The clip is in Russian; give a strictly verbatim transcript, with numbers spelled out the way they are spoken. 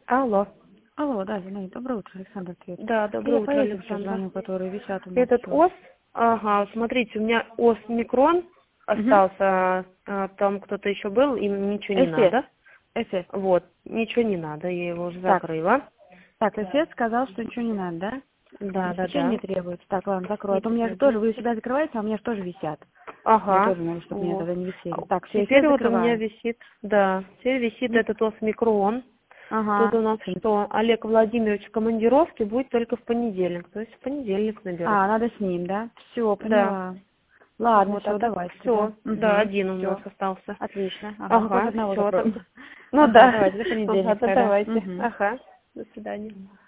Алло. Алло, да, Зинаида, доброе утро, Александр Ответ. Да, доброе Я утро, поеду, Александра. звоню, которые висят у нас. Этот ос, ага, смотрите, у меня ос микрон остался, а, там кто-то еще был, им ничего не Эфес. надо. Эфес. Вот, ничего не надо, я его уже Так. закрыла. Так, Эфес сказал, что ничего не надо, да? Да, да, Обеспечение да. не требуется. Так, ладно, закрою. Не Это у меня же требуется. тоже, вы всегда закрываете, а у меня же тоже висят. Мне Ага, тоже надо, чтобы мне вот. тогда не висели. Так, все, Эфес Теперь вот у меня закрываю. висит, да, теперь висит М. этот ос микрон. Тут Ага. у нас что, Олег Владимирович в командировке будет только в понедельник, то есть в понедельник наберу. А, надо с ним, да? Все, Да. поняла. Ладно, Вот, а все, так давайте все. тогда. Да, Угу. один у нас Все. остался. Отлично. Ага, ну только Ага, одного все закроем. там. Ну Ага, да. давайте, до Ну понедельника ладно, тогда. давайте. Угу. Ага. До свидания.